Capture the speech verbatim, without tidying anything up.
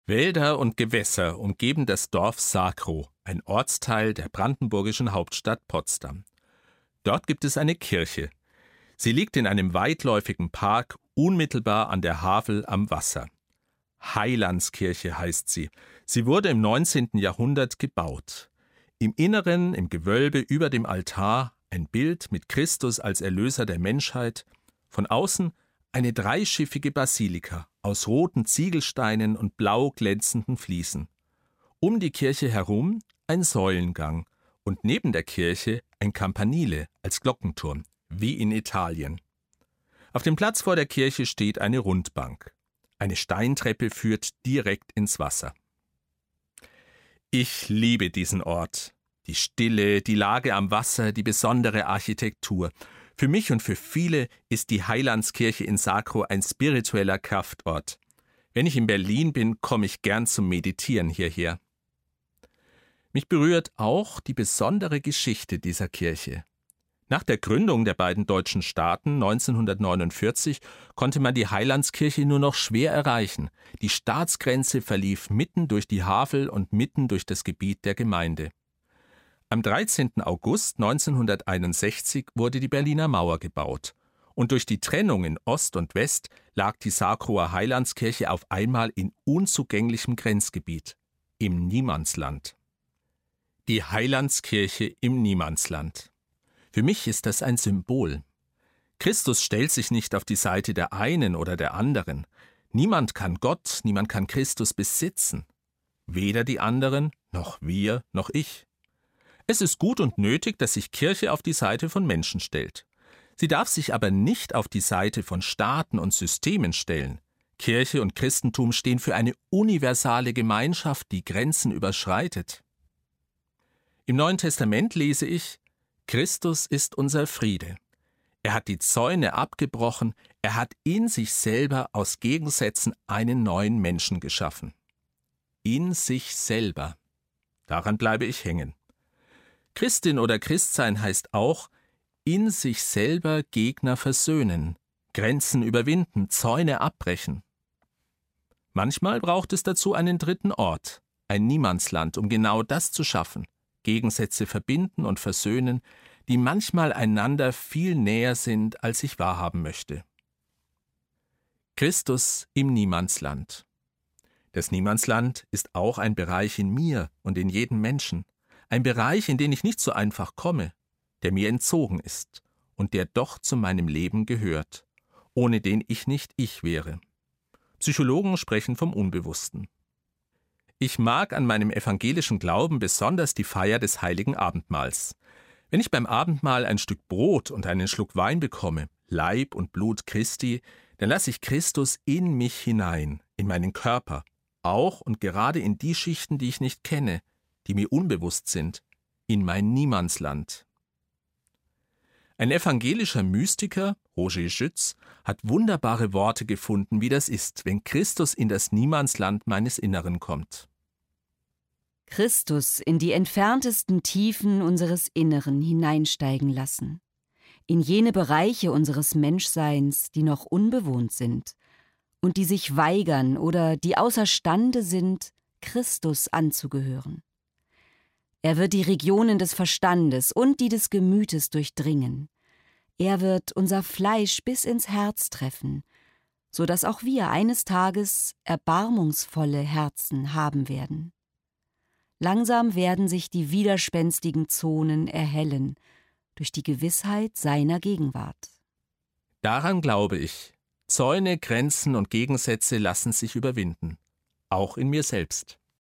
Wälder und Gewässer umgeben das Dorf Sacrow, ein Ortsteil der brandenburgischen Hauptstadt Potsdam. Dort gibt es eine Kirche. Sie liegt in einem weitläufigen Park, unmittelbar an der Havel am Wasser. Heilandskirche heißt sie. Sie wurde im neunzehnten Jahrhundert gebaut. Im Inneren, im Gewölbe über dem Altar, ein Bild mit Christus als Erlöser der Menschheit. Von außen eine dreischiffige Basilika aus roten Ziegelsteinen und blau glänzenden Fliesen. Um die Kirche herum ein Säulengang und neben der Kirche ein Campanile als Glockenturm, wie in Italien. Auf dem Platz vor der Kirche steht eine Rundbank. Eine Steintreppe führt direkt ins Wasser. Ich liebe diesen Ort. Die Stille, die Lage am Wasser, die besondere Architektur. Für mich und für viele ist die Heilandskirche in Sacrow ein spiritueller Kraftort. Wenn ich in Berlin bin, komme ich gern zum Meditieren hierher. Mich berührt auch die besondere Geschichte dieser Kirche. Nach der Gründung der beiden deutschen Staaten neunzehnhundertneunundvierzig konnte man die Heilandskirche nur noch schwer erreichen. Die Staatsgrenze verlief mitten durch die Havel und mitten durch das Gebiet der Gemeinde. Am dreizehnten August neunzehnhunderteinundsechzig wurde die Berliner Mauer gebaut. Und durch die Trennung in Ost und West lag die Sacrower Heilandskirche auf einmal in unzugänglichem Grenzgebiet, im Niemandsland. Die Heilandskirche im Niemandsland. Für mich ist das ein Symbol. Christus stellt sich nicht auf die Seite der einen oder der anderen. Niemand kann Gott, niemand kann Christus besitzen. Weder die anderen, noch wir, noch ich. Es ist gut und nötig, dass sich Kirche auf die Seite von Menschen stellt. Sie darf sich aber nicht auf die Seite von Staaten und Systemen stellen. Kirche und Christentum stehen für eine universale Gemeinschaft, die Grenzen überschreitet. Im Neuen Testament lese ich: Christus ist unser Friede. Er hat die Zäune abgebrochen, er hat in sich selber aus Gegensätzen einen neuen Menschen geschaffen. In sich selber. Daran bleibe ich hängen. Christin oder Christsein heißt auch, in sich selber Gegner versöhnen, Grenzen überwinden, Zäune abbrechen. Manchmal braucht es dazu einen dritten Ort, ein Niemandsland, um genau das zu schaffen, Gegensätze verbinden und versöhnen, die manchmal einander viel näher sind, als ich wahrhaben möchte. Christus im Niemandsland. Das Niemandsland ist auch ein Bereich in mir und in jedem Menschen. Ein Bereich, in den ich nicht so einfach komme, der mir entzogen ist und der doch zu meinem Leben gehört, ohne den ich nicht ich wäre. Psychologen sprechen vom Unbewussten. Ich mag an meinem evangelischen Glauben besonders die Feier des heiligen Abendmahls. Wenn ich beim Abendmahl ein Stück Brot und einen Schluck Wein bekomme, Leib und Blut Christi, dann lasse ich Christus in mich hinein, in meinen Körper, auch und gerade in die Schichten, die ich nicht kenne, die mir unbewusst sind, in mein Niemandsland. Ein evangelischer Mystiker, Roger Schütz, hat wunderbare Worte gefunden, wie das ist, wenn Christus in das Niemandsland meines Inneren kommt. Christus in die entferntesten Tiefen unseres Inneren hineinsteigen lassen, in jene Bereiche unseres Menschseins, die noch unbewohnt sind und die sich weigern oder die außerstande sind, Christus anzugehören. Er wird die Regionen des Verstandes und die des Gemütes durchdringen. Er wird unser Fleisch bis ins Herz treffen, so dass auch wir eines Tages erbarmungsvolle Herzen haben werden. Langsam werden sich die widerspenstigen Zonen erhellen, durch die Gewissheit seiner Gegenwart. Daran glaube ich. Zäune, Grenzen und Gegensätze lassen sich überwinden, auch in mir selbst.